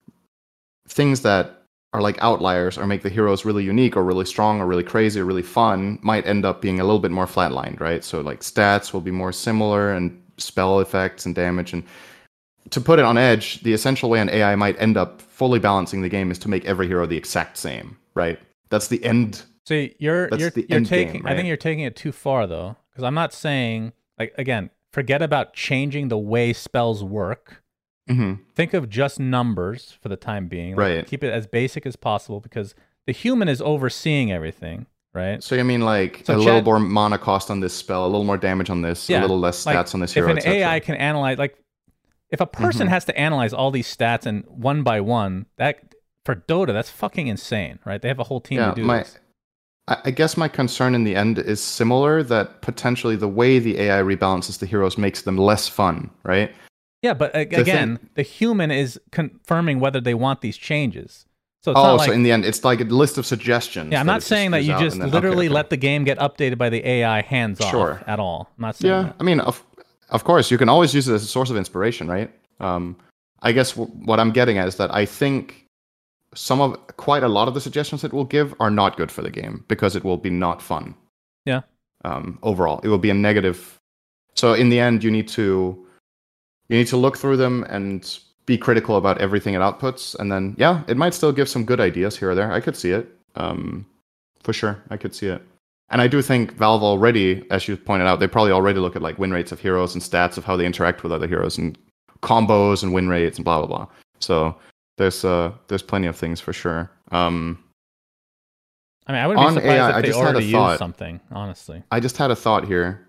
things that are like outliers or make the heroes really unique or really strong or really crazy or really fun might end up being a little bit more flatlined, right? So like stats will be more similar, and spell effects and damage. And to put it on edge, the essential way an AI might end up fully balancing the game is to make every hero the exact same, right? That's the end. See, you're taking game, right? I think you're taking it too far, though, because I'm not saying, like, again, forget about changing the way spells work. Think of just numbers for the time being. Like, right. Keep it as basic as possible, because the human is overseeing everything, right? So you mean like a little more mana cost on this spell, a little more damage on this, a little less stats on this hero, If an AI can analyze, like, if a person has to analyze all these stats and one by one, that for Dota, that's fucking insane, right? They have a whole team to do this. I guess my concern in the end is similar, that potentially the way the AI rebalances the heroes makes them less fun, right? Yeah, but again, the human is confirming whether they want these changes. So it's not like, so in the end, it's like a list of suggestions. Yeah, I'm not saying that you just literally let the game get updated by the AI hands off at all. I'm not saying that. I mean, of course, you can always use it as a source of inspiration, right? I guess what I'm getting at is that I think quite a lot of the suggestions it will give are not good for the game, because it will be not fun. Yeah. Overall, it will be a negative. So in the end, you need to look through them and be critical about everything it outputs, and then it might still give some good ideas here or there. I could see it, for sure. I could see it, and I do think Valve already, as you pointed out, they probably already look at like win rates of heroes and stats of how they interact with other heroes and combos and win rates and blah blah blah. So there's plenty of things for sure. I mean, I wouldn't be surprised AI, if they already used something. Honestly, I just had a thought here.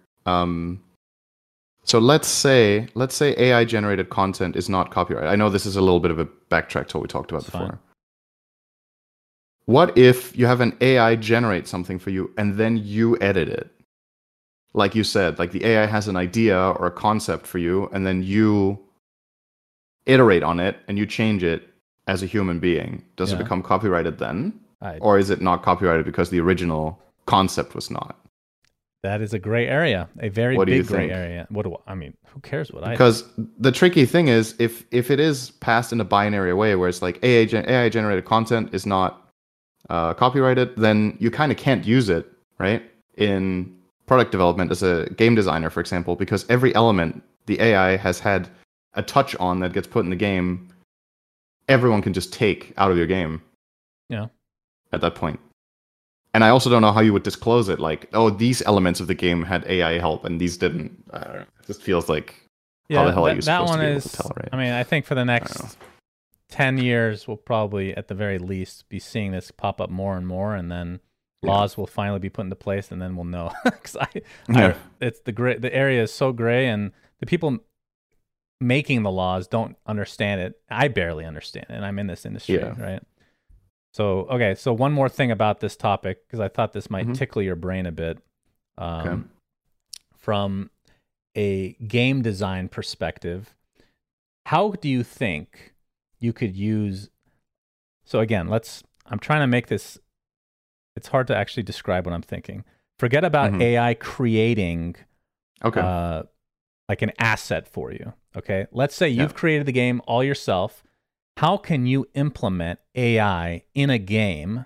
So let's say AI generated content is not copyrighted. I know this is a little bit of a backtrack to what we talked about before. Fine. What if you have an AI generate something for you and then you edit it? Like you said, like the AI has an idea or a concept for you, and then you iterate on it and you change it as a human being. Does it become copyrighted then? Or is it not copyrighted because the original concept was not? That is a gray area, a very big gray area. I mean, who cares what I think? Because the tricky thing is, if it is passed in a binary way, where it's like AI generated content is not copyrighted, then you kind of can't use it, right? In product development as a game designer, for example, because every element the AI has had a touch on that gets put in the game, everyone can just take out of your game. Yeah. At that point. And I also don't know how you would disclose it. Like, oh, these elements of the game had AI help and these didn't. I don't know. It just feels like, how the hell are you supposed to be able to tell, right? I mean, I think for the next 10 years, we'll probably, at the very least, be seeing this pop up more and more, and then laws will finally be put into place, and then we'll know. Because it's the area is so gray, and the people making the laws don't understand it. I barely understand it, and I'm in this industry, right? So, okay, so one more thing about this topic, because I thought this might tickle your brain a bit. From a game design perspective, how do you think you could use... So again, I'm trying to make this... It's hard to actually describe what I'm thinking. Forget about AI creating like an asset for you, Okay, let's say you've created the game all yourself. How can you implement AI in a game?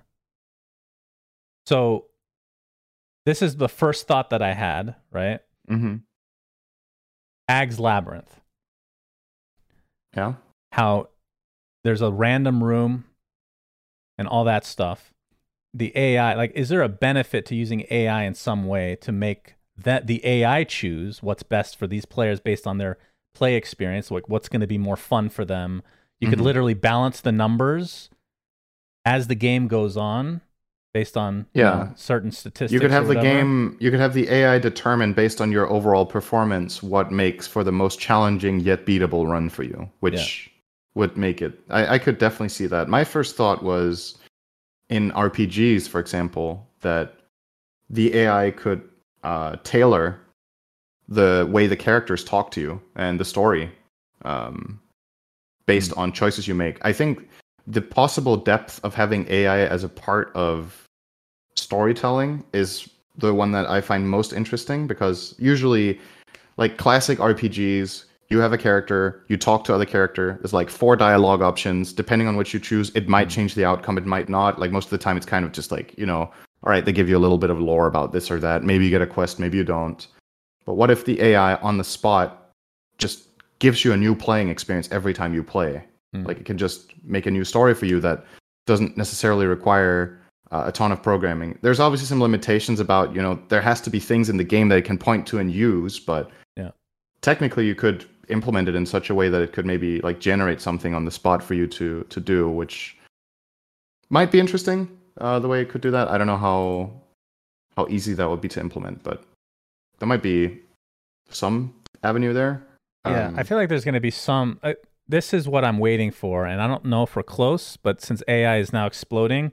So this is the first thought that I had, right? Mm-hmm. Ag's Labyrinth. Yeah. How there's a random room and all that stuff. The AI, like, is there a benefit to using AI in some way to make that the AI choose what's best for these players based on their play experience, like what's going to be more fun for them? You could literally balance the numbers as the game goes on based on certain statistics. You could have the game, you could have the AI determine based on your overall performance what makes for the most challenging yet beatable run for you, which would make it. I could definitely see that. My first thought was in RPGs, for example, that the AI could tailor the way the characters talk to you and the story based on choices you make. I think the possible depth of having AI as a part of storytelling is the one that I find most interesting, because usually, like classic RPGs, you have a character, you talk to other character, there's like 4 dialogue options. Depending on which you choose, it might change the outcome, it might not. Like most of the time, it's kind of just like, all right, they give you a little bit of lore about this or that. Maybe you get a quest, maybe you don't. But what if the AI on the spot just gives you a new playing experience every time you play? Like it can just make a new story for you that doesn't necessarily require a ton of programming. There's obviously some limitations about, there has to be things in the game that it can point to and use, but technically you could implement it in such a way that it could maybe like generate something on the spot for you to do, which might be interesting, the way it could do that. I don't know how easy that would be to implement, but there might be some avenue there. Yeah, I feel like there's going to be some... this is what I'm waiting for, and I don't know if we're close, but since AI is now exploding,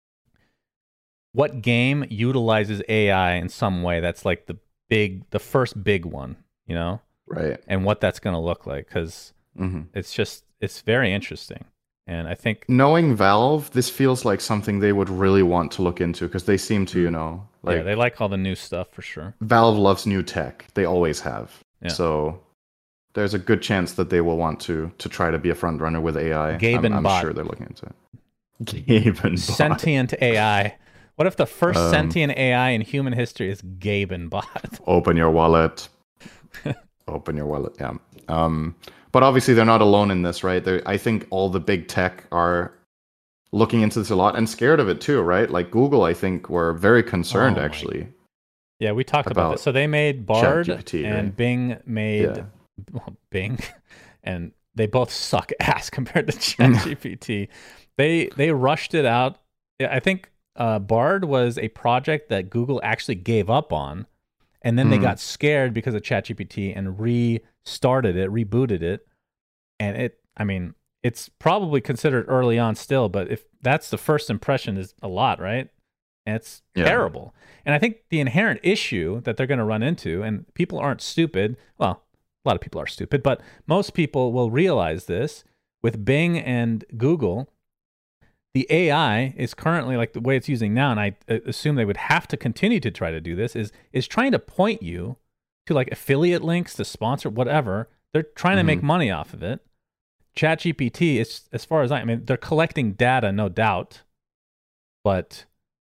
what game utilizes AI in some way that's like the first big one, Right. And what that's going to look like, because it's very interesting. And I think... knowing Valve, this feels like something they would really want to look into, because they seem to, they like all the new stuff for sure. Valve loves new tech. They always have. Yeah. So there's a good chance that they will want to try to be a front runner with AI. I'm sure they're looking into it. Gaben Sentient AI. What if the first sentient AI in human history is Gabenbot? Open your wallet. Open your wallet, yeah. But obviously they're not alone in this, right? I think all the big tech are looking into this a lot and scared of it too, right? Like Google, I think, were very concerned, actually. Yeah, we talked about this. So they made Bard, ChatGPT, and right? Bing made Bing, and they both suck ass compared to ChatGPT. They rushed it out. I think Bard was a project that Google actually gave up on, and then they got scared because of ChatGPT and restarted it, rebooted it. And it's probably considered early on still, but if that's the first impression, is a lot, right? And it's terrible. And I think the inherent issue that they're going to run into, and people aren't stupid, well, a lot of people are stupid, but most people will realize this with Bing and Google. The AI is currently, like the way it's using now, and I assume they would have to continue to try to do this, is trying to point you to like affiliate links to sponsor whatever. They're trying to make money off of it. ChatGPT, is, as far as I mean, they're collecting data, no doubt, but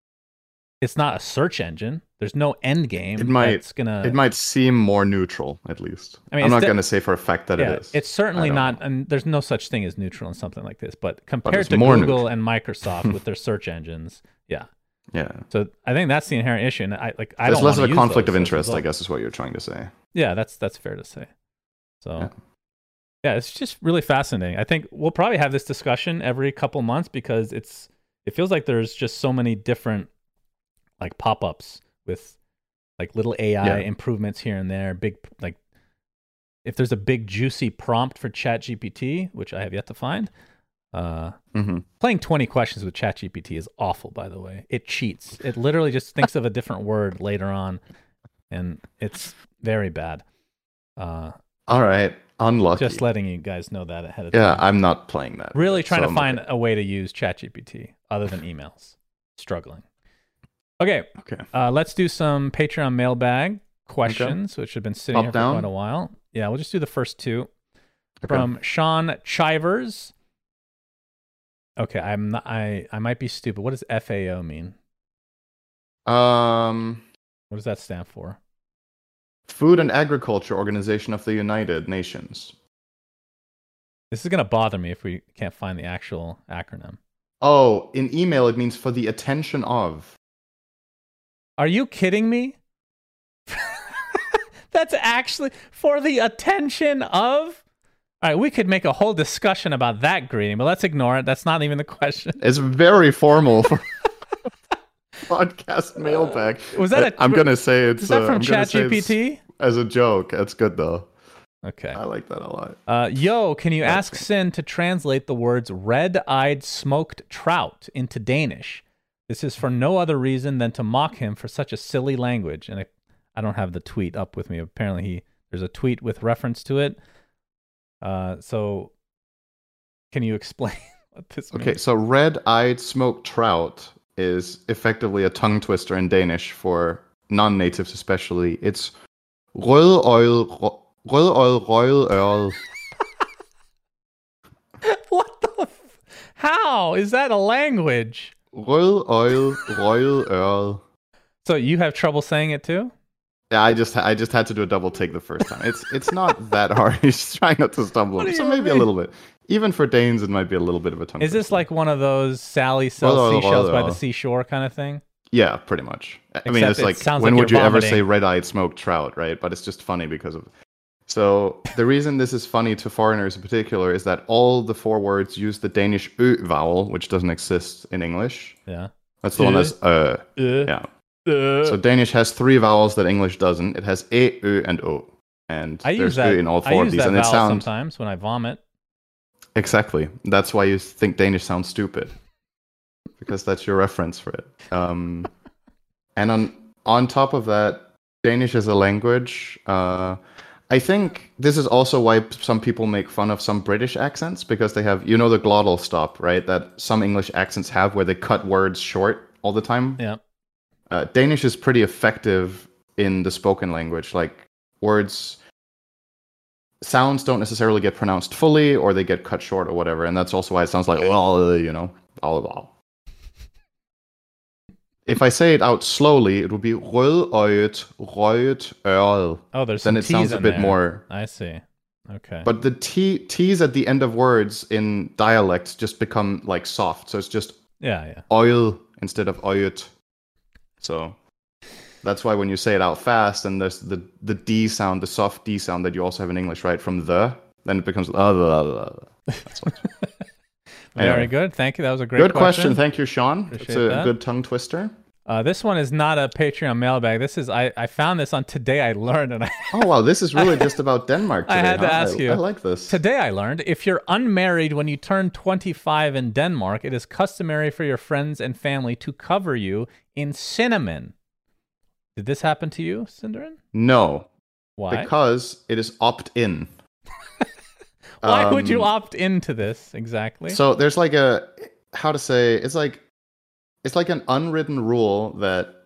it's not a search engine. There's no end game. It might seem more neutral, at least. I'm not going to say for a fact that it is. It's certainly not, and there's no such thing as neutral in something like this. But compared to Google neutral. And Microsoft with their search engines, yeah. So I think that's the inherent issue. And there's less of a conflict of interest, I guess, is what you're trying to say. Yeah, that's fair to say. So yeah, it's just really fascinating. I think we'll probably have this discussion every couple months, because it feels like there's just so many different like pop-ups with like little AI improvements here and there. Big, like if there's a big juicy prompt for ChatGPT, which I have yet to find. Playing 20 questions with ChatGPT is awful, by the way. It cheats. It literally just thinks of a different word later on, and it's very bad. All right. Unlucky. Just letting you guys know that ahead of time. Yeah, I'm not playing that. Really trying to find a way to use ChatGPT other than emails. Struggling. Okay. Let's do some Patreon mailbag questions, which have been sitting here for quite a while. Yeah, we'll just do the first two. From Sean Chivers. Okay, I'm not, I might be stupid. What does FAO mean? What does that stand for? Food and Agriculture Organization of the United Nations. This is going to bother me if we can't find the actual acronym. Oh, in email it means for the attention of. Are you kidding me? That's actually for the attention of? All right, we could make a whole discussion about that greeting, but let's ignore it. That's not even the question. It's very formal for podcast mailbag. Was that I'm going to say it's... Is that from ChatGPT? As a joke. That's good, though. Okay. I like that a lot. Yo, can you ask Sin to translate the words red-eyed smoked trout into Danish? This is for no other reason than to mock him for such a silly language. And I don't have the tweet up with me. Apparently, there's a tweet with reference to it. So, can you explain what this means? Okay, so red-eyed smoked trout is effectively a tongue twister in Danish for non-natives especially. It's rødøjet røget. What the? How is that a language? Rødøjet røget. So you have trouble saying it too? Yeah, I just had to do a double take the first time. It's not that hard. He's trying not to stumble. So maybe a little bit. Even for Danes, it might be a little bit of a tongue twister. Is this like one of those Sally sells seashells by the seashore kind of thing? Yeah, pretty much. I mean, it's like, when would you ever say red-eyed smoked trout, right? But it's just funny because of... So the reason this is funny to foreigners in particular is that all the four words use the Danish ø vowel, which doesn't exist in English. Yeah. That's the one that's yeah. So Danish has three vowels that English doesn't. It has e, ø, and o. And there's ø in all four of these. And it sounds sometimes when I vomit. Exactly. That's why you think Danish sounds stupid. Because that's your reference for it. And on top of that, Danish is a language. I think this is also why some people make fun of some British accents, because they have, you know, the glottal stop, right? That some English accents have where they cut words short all the time. Yeah. Danish is pretty effective in the spoken language. Like, sounds don't necessarily get pronounced fully, or they get cut short or whatever. And that's also why it sounds like, you know, all. If I say it out slowly, it would be rødøjet røget. Oh, there's then it sounds a bit there. more. I see. Okay. But the T's at the end of words in dialects just become like soft. So it's just oil instead of øjet. So that's why when you say it out fast, and there's the D sound, the soft D sound that you also have in English, right? From then it becomes That's what Very good. Thank you. That was a great question. Thank you, Sean. Appreciate it's a that. good tongue twister. This one is not a Patreon mailbag. This is I found this on Today I Learned, and oh wow, this is really just about Denmark today. I had to ask you. I like this. Today I learned if you're unmarried when you turn 25 in Denmark, it is customary for your friends and family to cover you in cinnamon. Did this happen to you, Sindarin? No. Why? Because it is opt-in. Why would you opt into this exactly? So there's like it's like an unwritten rule that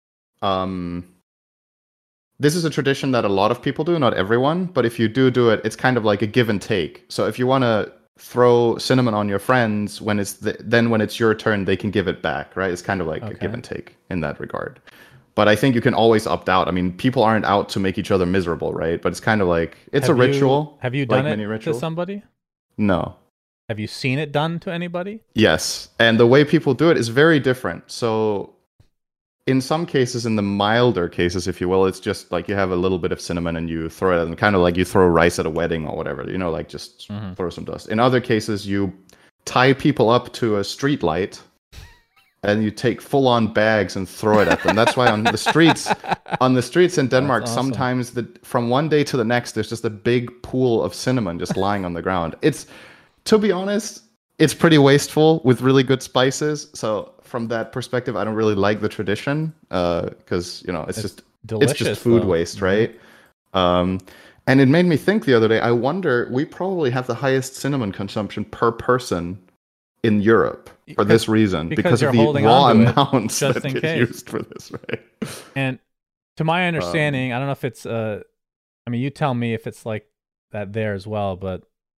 this is a tradition that a lot of people do, not everyone, but if you do it, it's kind of like a give and take. So if you want to throw cinnamon on your friends when it's your turn, they can give it back, right? It's kind of like a give and take in that regard. But I think you can always opt out. I mean, people aren't out to make each other miserable, right? But it's kind of like, it's a ritual. Have you done it to somebody? No. Have you seen it done to anybody? Yes. And the way people do it is very different. So in some cases, in the milder cases, if you will, it's just like you have a little bit of cinnamon and you throw it, and kind of like you throw rice at a wedding or whatever, you know, like just throw some dust. In other cases, you tie people up to a street light and you take full-on bags and throw it at them. That's why on the streets in Denmark, awesome. Sometimes from one day to the next, there's just a big pool of cinnamon just lying on the ground. It's, to be honest, it's pretty wasteful with really good spices. So from that perspective, I don't really like the tradition because it's just food waste, right? And it made me think the other day. I wonder, we probably have the highest cinnamon consumption per person in Europe for this reason, because of the raw amounts that get used for this, right? And to my understanding, I don't know if it's you tell me if it's like that there as well, but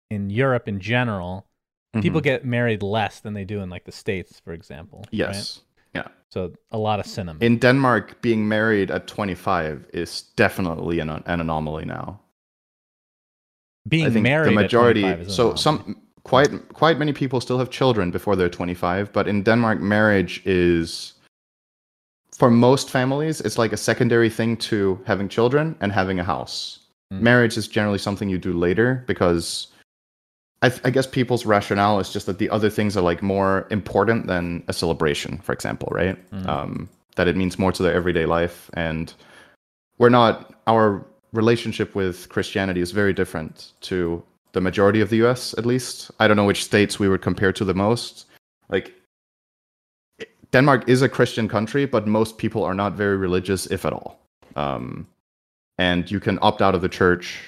in Europe in general, people Mhm. get married less than they do in like the States, for example. Yes. Yeah. Right? So a lot of cinnamon. In Denmark, being married at 25 is definitely an anomaly now. Being I think married the majority. at 25 is So an some quite many people still have children before they're 25, but in Denmark, marriage is, for most families, it's like a secondary thing to having children and having a house. Marriage is generally something you do later because I guess people's rationale is just that the other things are like more important than a celebration, for example, right? That it means more to their everyday life, and our relationship with Christianity is very different to the majority of the US, at least. I don't know which states we would compare to the most. Like, Denmark is a Christian country, but most people are not very religious, if at all. And you can opt out of the church,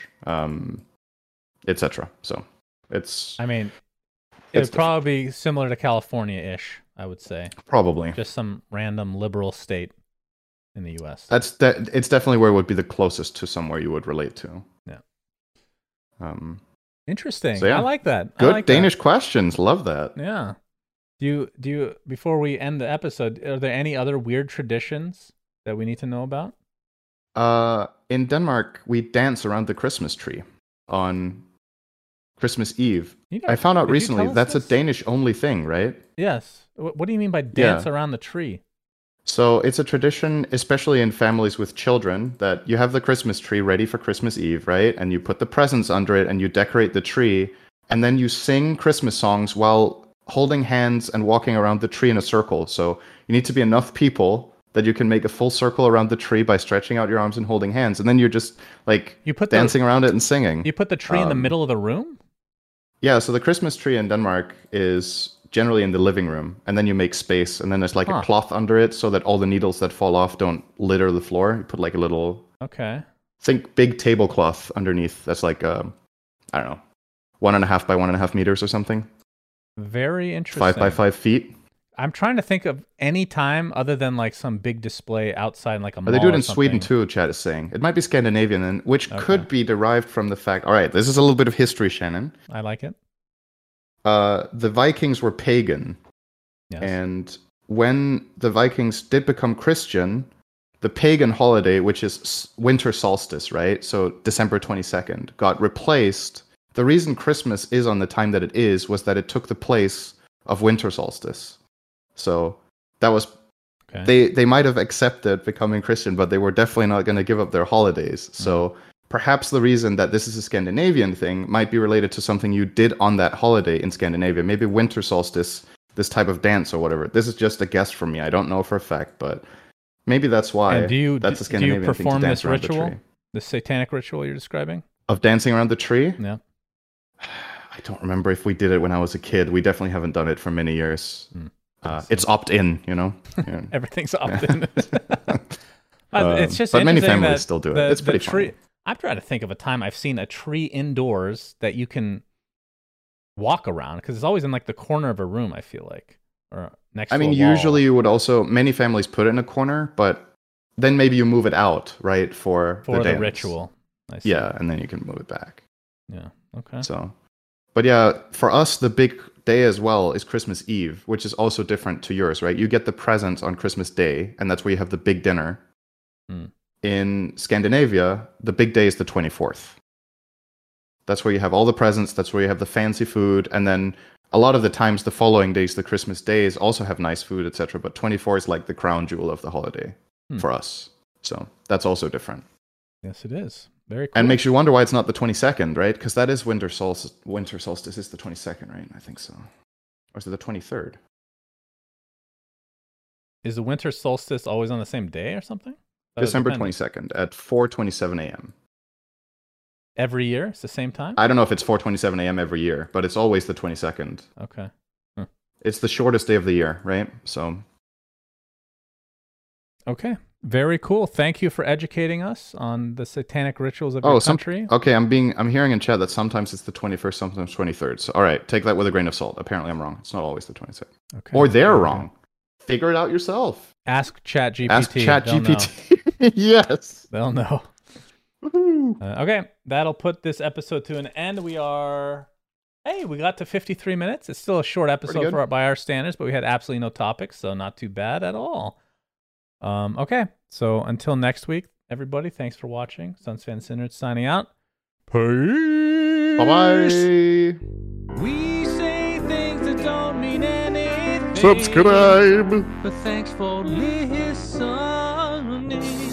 etc. So it's. I mean, it would probably be similar to California-ish, I would say. Probably. Just some random liberal state in the U.S. It's definitely where it would be the closest to somewhere you would relate to. Yeah. Interesting. So yeah, I like that. Good I like Danish questions. Love that. Yeah. Do you before we end the episode, are there any other weird traditions that we need to know about? In Denmark, we dance around the Christmas tree on Christmas Eve. I found out recently that's a Danish-only thing, right? Yes. What do you mean by dance around the tree? So it's a tradition, especially in families with children, that you have the Christmas tree ready for Christmas Eve, right? And you put the presents under it and you decorate the tree. And then you sing Christmas songs while holding hands and walking around the tree in a circle. So you need to be enough people that you can make a full circle around the tree by stretching out your arms and holding hands. And then you're just like dancing around it and singing. You put the tree in the middle of the room? Yeah, so the Christmas tree in Denmark is generally in the living room, and then you make space, and then there's like a cloth under it so that all the needles that fall off don't litter the floor. You put like a little think big tablecloth underneath that's like I don't know, 1.5 by 1.5 meters or something. Very interesting. 5 by 5 feet. I'm trying to think of any time other than like some big display outside, like a mall. They do it in Sweden too, Chad is saying. It might be Scandinavian, and which could be derived from the fact. All right, this is a little bit of history, Shannon. I like it. The Vikings were pagan. Yes. And when the Vikings did become Christian, the pagan holiday, which is winter solstice, right? So December 22nd, got replaced. The reason Christmas is on the time that it is was that it took the place of winter solstice. So that was they might have accepted becoming Christian, but they were definitely not going to give up their holidays. So perhaps the reason that this is a Scandinavian thing might be related to something you did on that holiday in Scandinavia. Maybe winter solstice, this type of dance or whatever. This is just a guess from me. I don't know for a fact, but maybe that's why. And that's a Scandinavian thing to perform dance this around ritual, the tree. the satanic ritual you're describing? Of dancing around the tree? Yeah. I don't remember if we did it when I was a kid. We definitely haven't done it for many years. It's opt-in, you know? Yeah. Everything's opt-in. It's just but many interesting families that still do it. It's pretty tree. fun. I'm trying to think of a time I've seen a tree indoors that you can walk around, because it's always in like the corner of a room, I feel like, or next to a wall. Usually you would also, many families put it in a corner, but then maybe you move it out, right, for the dance. Ritual. I see. Yeah, and then you can move it back. Yeah, okay. So, but yeah, for us, the big day as well is Christmas Eve, which is also different to yours, right? You get the presents on Christmas Day, and that's where you have the big dinner. In Scandinavia, the big day is the 24th. That's where you have all the presents, that's where you have the fancy food, and then a lot of the times the following days, the Christmas days, also have nice food, etc. But 24 is like the crown jewel of the holiday for us. So that's also different. Yes, it is. Very cool. And makes you wonder why it's not the 22nd, right? Because that is winter solstice. Winter solstice is the 22nd, right? I think so. Or is it the 23rd? Is the winter solstice always on the same day or something? December 22nd at 4:27 a.m. Every year? It's the same time? I don't know if it's 4:27 a.m. every year, but it's always the 22nd. Okay. It's the shortest day of the year, right? So. Okay. Very cool. Thank you for educating us on the satanic rituals of your country. Okay, I'm hearing in chat that sometimes it's the 21st, sometimes 23rd. So all right, take that with a grain of salt. Apparently I'm wrong. It's not always the 22nd. Okay. Or they're wrong. Figure it out yourself. Ask ChatGPT. Ask ChatGPT. Yes. They'll know. Okay, that'll put this episode to an end. We are Hey, we got to 53 minutes. It's still a short episode by our standards, but we had absolutely no topics, so not too bad at all. Okay, so until next week, everybody, thanks for watching. Suns Fan Synergy signing out. Peace. Bye-bye. We say things that don't mean anything. Subscribe. But thanks for listening.